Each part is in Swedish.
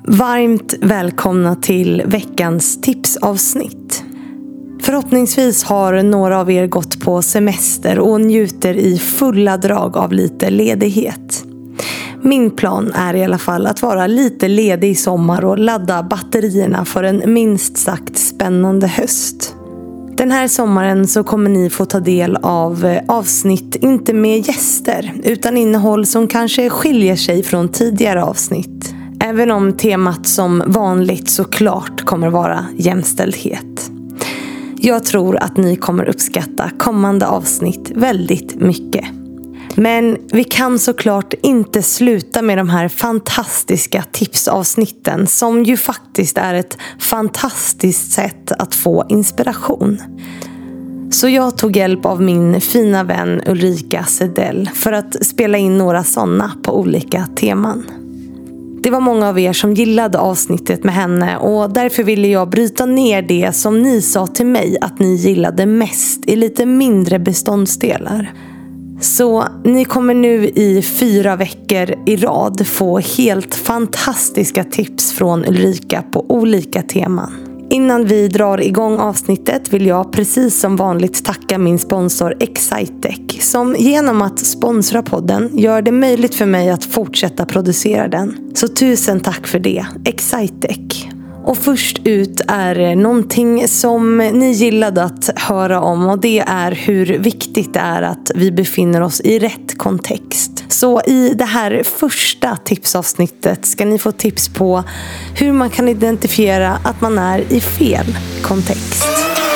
Varmt välkomna till veckans tipsavsnitt. Förhoppningsvis har några av er gått på semester och njuter i fulla drag av lite ledighet. Min plan är i alla fall att vara lite ledig i sommar och ladda batterierna för en minst sagt spännande höst. Den här sommaren så kommer ni få ta del av avsnitt inte med gäster utan innehåll som kanske skiljer sig från tidigare avsnitt. Även om temat som vanligt såklart kommer vara jämställdhet. Jag tror att ni kommer uppskatta kommande avsnitt väldigt mycket. Men vi kan såklart inte sluta med de här fantastiska tipsavsnitten som ju faktiskt är ett fantastiskt sätt att få inspiration. Så jag tog hjälp av min fina vän Ulrika Sedell för att spela in några sådana på olika teman. Det var många av er som gillade avsnittet med henne och därför ville jag bryta ner det som ni sa till mig att ni gillade mest i lite mindre beståndsdelar. Så ni kommer nu i 4 veckor i rad få helt fantastiska tips från Ulrika på olika teman. Innan vi drar igång avsnittet vill jag precis som vanligt tacka min sponsor Excitec som genom att sponsra podden gör det möjligt för mig att fortsätta producera den. Så tusen tack för det, Excitec. Och först ut är någonting som ni gillade att höra om och det är hur viktigt det är att vi befinner oss i rätt kontext. Så i det här första tipsavsnittet ska ni få tips på hur man kan identifiera att man är i fel kontext.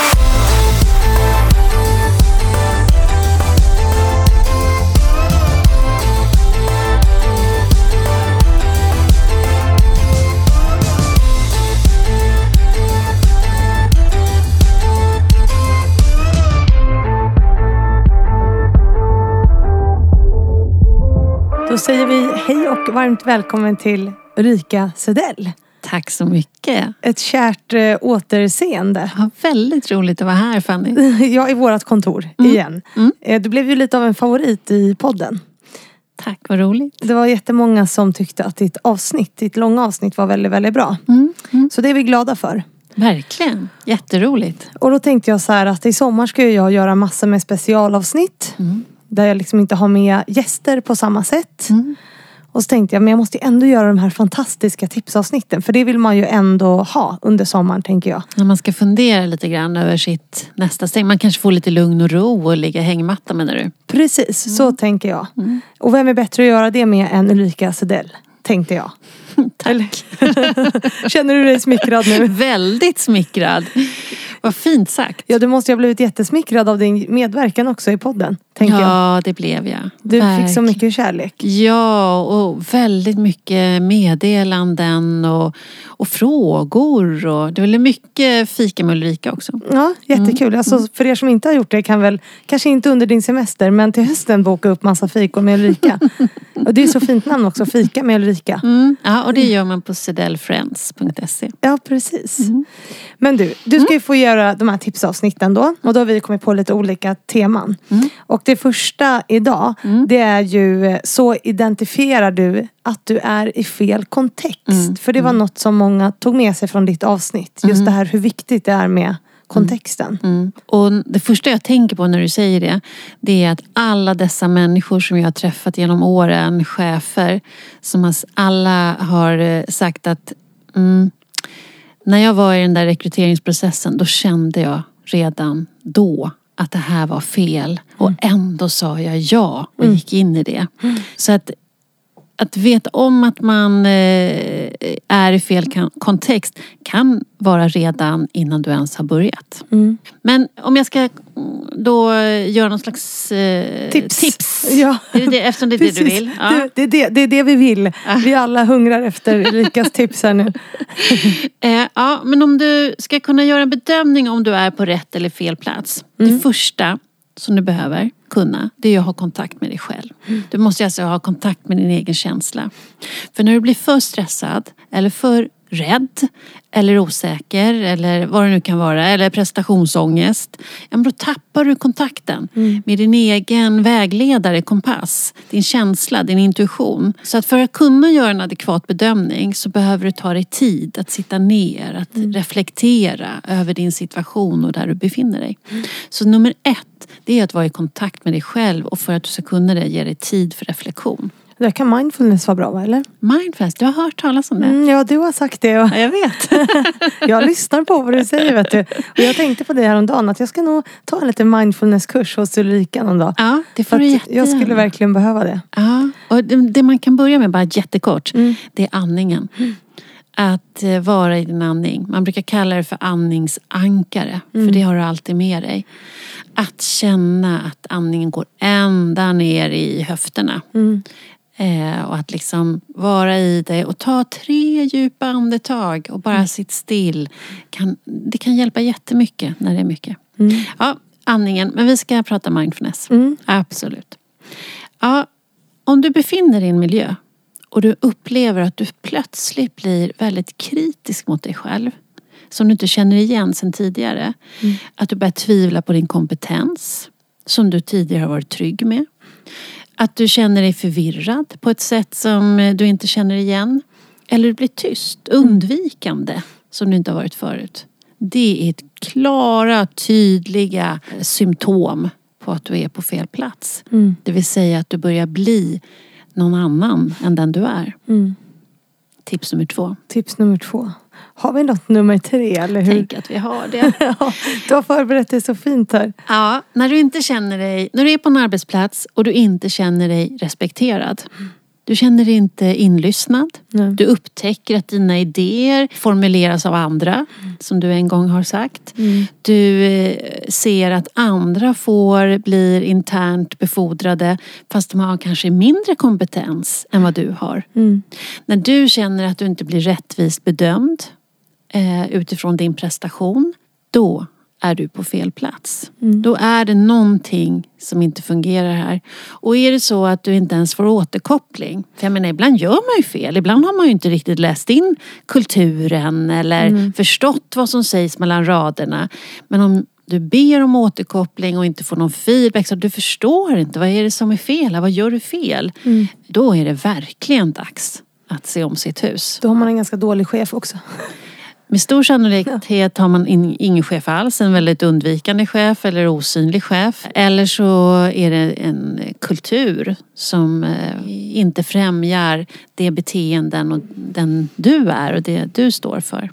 Då säger vi hej och varmt välkommen till Ulrika Sedell. Tack så mycket. Ett kärt återseende. Ja, väldigt roligt att vara här, Fanny. Ja, i vårat kontor igen. Du blev ju lite av en favorit i podden. Tack, vad roligt. Det var jättemånga som tyckte att ditt långa avsnitt var väldigt, väldigt bra. Så det är vi glada för. Verkligen, jätteroligt. Och då tänkte jag så här att i sommar ska jag göra massor med specialavsnitt. Där jag liksom inte har med gäster på samma sätt. Och så tänkte jag, men jag måste ändå göra de här fantastiska tipsavsnitten. För det vill man ju ändå ha under sommaren, tänker jag. När man ska fundera lite grann över sitt nästa steg. Man kanske får lite lugn och ro och ligga hängmatta, menar du? Precis, så tänker jag. Och vem är bättre att göra det med än Ulrika Sedell, tänkte jag. Tack. Känner du dig smickrad nu? Väldigt smickrad. Vad fint sagt. Ja, du måste ju ha blivit jättesmickrad av din medverkan också i podden, tänker jag. Ja, det blev jag. Du fick så mycket kärlek. Ja, och väldigt mycket meddelanden och frågor. Och det var mycket fika med Ulrika också. Ja, jättekul. Alltså, för er som inte har gjort det kan väl, kanske inte under din semester, men till hösten boka upp massa fikor med Ulrika. Och det är så fint namn också, fika med Ulrika. Ja, och det gör man på sedellfriends.se. Ja, precis. Men du ska ju få göra de här tipsavsnitten då. Och då har vi kommit på lite olika teman. Och det första idag, det är ju, så identifierar du att du är i fel kontext. För det var något som många tog med sig från ditt avsnitt. Just det här hur viktigt det är med kontexten. Och det första jag tänker på när du säger det är att alla dessa människor som jag har träffat genom åren, chefer, som alla har sagt att när jag var i den där rekryteringsprocessen, då kände jag redan då att det här var fel. Och ändå sa jag ja och gick in i det. Så att veta om att man är i fel kontext kan vara redan innan du ens har börjat. Men om jag ska då göra någon slags tips. Ja. Är det eftersom det är det du vill? Ja. Det är det vi vill. Vi alla hungrar efter Rikas tips här nu. Ja, men om du ska kunna göra en bedömning om du är på rätt eller fel plats. Det första som du behöver kunna, det är att ha kontakt med dig själv. Du måste alltså ha kontakt med din egen känsla. För när du blir för stressad eller för rädd eller osäker eller vad det nu kan vara, eller prestationsångest, ja, men då tappar du kontakten med din egen vägledare, kompass, din känsla, din intuition. Så att för att kunna göra en adekvat bedömning så behöver du ta dig tid att sitta ner, att reflektera över din situation och där du befinner dig. Så nummer 1, det är att vara i kontakt med dig själv, och för att du ska kunna det, ge dig tid för reflektion. Där kan mindfulness vara bra, va, eller? Mindfulness, du har hört talas om det? Ja, du har sagt det. Ja, jag vet. Jag lyssnar på vad du säger, vet du. Och jag tänkte på det här om dagen, att jag ska nog ta en liten mindfulnesskurs hos Ulrika någon dag. Ja, det får du jättegärna. Jag skulle verkligen behöva det. Ja, och det man kan börja med, bara jättekort, det är andningen. Att vara i din andning. Man brukar kalla det för andningsankare. För det har du alltid med dig. Att känna att andningen går ända ner i höfterna. Och att liksom vara i dig och ta 3 djupa andetag och bara sitt still. Det kan hjälpa jättemycket när det är mycket. Ja, andningen. Men vi ska prata mindfulness. Absolut. Ja, om du befinner dig i en miljö och du upplever att du plötsligt blir väldigt kritisk mot dig själv, som du inte känner igen sedan tidigare. Att du börjar tvivla på din kompetens, som du tidigare har varit trygg med. Att du känner dig förvirrad på ett sätt som du inte känner igen. Eller du blir tyst, undvikande, som du inte har varit förut. Det är ett klara, tydliga symptom på att du är på fel plats. Det vill säga att du börjar bli någon annan än den du är. Tips nummer 2. Tips nummer 2. Har vi något nummer 3, eller hur? Tänk att vi har det. Ja, du har förberett det så fint här. Ja, när du är på en arbetsplats och du inte känner dig respekterad. Du känner dig inte inlyssnad. Du upptäcker att dina idéer formuleras av andra, som du en gång har sagt. Du ser att andra blir internt befordrade, fast de har kanske mindre kompetens än vad du har. När du känner att du inte blir rättvist bedömd utifrån din prestation, då är du på fel plats. Då är det någonting som inte fungerar här. Och är det så att du inte ens får återkoppling. För jag menar, ibland gör man ju fel. Ibland har man ju inte riktigt läst in kulturen eller förstått vad som sägs mellan raderna. Men om du ber om återkoppling och inte får någon feedback, så du förstår inte, vad är det som är fel? Vad gör du fel? Då är det verkligen dags att se om sitt hus. Då har man en ganska dålig chef också. Med stor sannolikhet har man ingen chef alls, en väldigt undvikande chef eller osynlig chef. Eller så är det en kultur som inte främjar det beteenden och den du är och det du står för.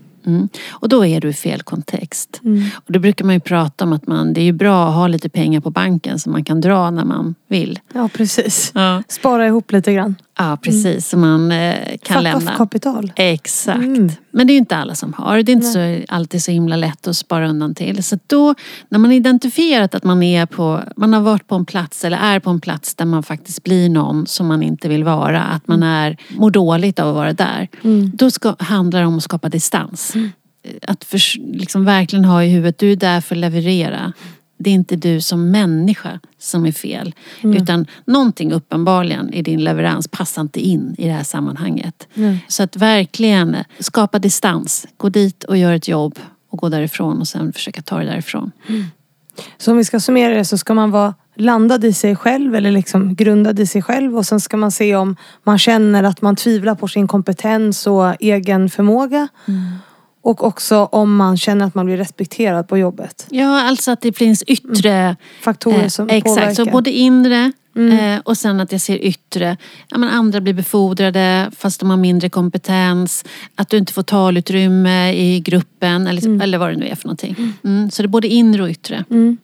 Och då är du i fel kontext. Och då brukar man ju prata om att det är ju bra att ha lite pengar på banken som man kan dra när man vill. Ja, precis. Ja. Spara ihop lite grann. Ja, precis. Så man kan lämna. Fuck off kapital. Exakt. Men det är ju inte alla som har. Det är inte alltid så himla lätt att spara undan till. Så då, när man identifierat att man har varit på en plats eller är på en plats där man faktiskt blir någon som man inte vill vara. Att man mår dåligt av att vara där. Då handlar det om att skapa distans. Att liksom verkligen ha i huvudet, du är där för att leverera. Det är inte du som människa som är fel. Utan någonting uppenbarligen i din leverans passar inte in i det här sammanhanget. Så att verkligen skapa distans. Gå dit och gör ett jobb och gå därifrån och sen försöka ta det därifrån. Så om vi ska summera det, så ska man vara landad i sig själv eller liksom grundad i sig själv. Och sen ska man se om man känner att man tvivlar på sin kompetens och egen förmåga. Och också om man känner att man blir respekterad på jobbet. Ja, alltså att det finns yttre faktorer som påverkar. Exakt, så både inre och sen att jag ser yttre. Ja, men andra blir befordrade fast de har mindre kompetens. Att du inte får talutrymme i gruppen eller vad det nu är för någonting. Så det är både inre och yttre.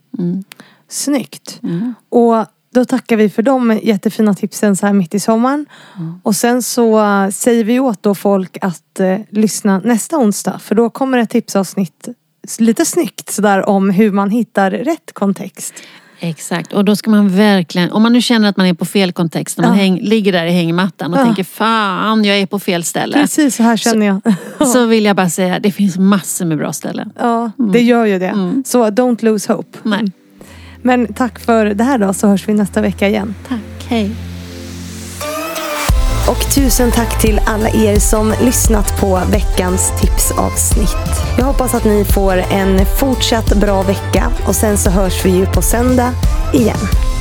Snyggt. Och då tackar vi för de jättefina tipsen så här mitt i sommaren. Och sen så säger vi åt då folk att lyssna nästa onsdag. För då kommer ett tipsavsnitt lite snyggt sådär om hur man hittar rätt kontext. Exakt, och då ska man verkligen, om man nu känner att man är på fel kontext, när man ligger där i hängmattan och tänker, fan jag är på fel ställe. Precis så här känner jag. Så vill jag bara säga, det finns massor med bra ställen. Ja, det gör ju det. Så don't lose hope. Nej. Men tack för det här då, så hörs vi nästa vecka igen. Tack, hej. Och tusen tack till alla er som lyssnat på veckans tipsavsnitt. Jag hoppas att ni får en fortsatt bra vecka och sen så hörs vi ju på söndag igen.